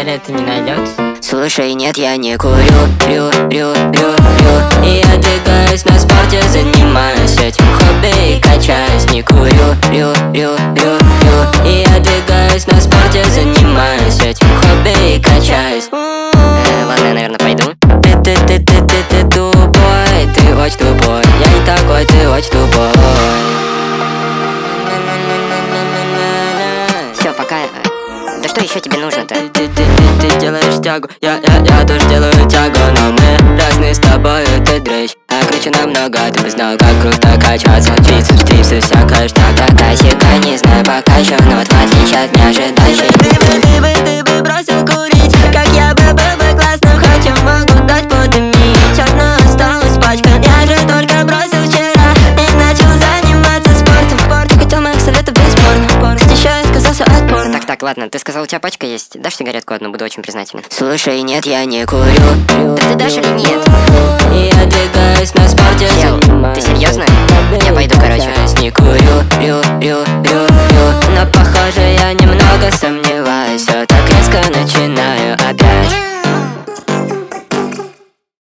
сигареты не найдется? Слушай, нет, я не курю, и я двигаюсь на спорте, занимаюсь этим хобби и качаюсь. Не курю, и я двигаюсь на спорте, занимаюсь этим хобби и качаюсь. Ладно, я, наверное, пойду. Ты тупой, ты очень тупой. Я не такой, ты очень тупой. Все, пока. Да что еще тебе нужно-то? Ты делаешь тягу, я тоже делаю тягу, но мы разные с тобой, ты дрыщ. Я кручу намного, ты бы знал, как круто качаться. Трицепс, трипсы, всякая штука. Косяка, не знаю пока еще, но в отличие от неожидающей. Ты бы бросил курить, как я был бы классным. Хотя могу дать подымить, одна осталась пачка. Я же только бросил вчера и начал заниматься спортом. Ты хотел моих советов бесспорно, кстати, еще я отказался от порно. Так, ладно, ты сказал, у тебя пачка есть. Дашь сигаретку одну, буду очень признателен. Слушай, нет, я не курю. Да ты дашь или нет? И я двигаюсь на спорте. Чел, ты серьезно? Я пойду, короче. Не курю, но похоже я немного сомневаюсь. Все так резко начинаю.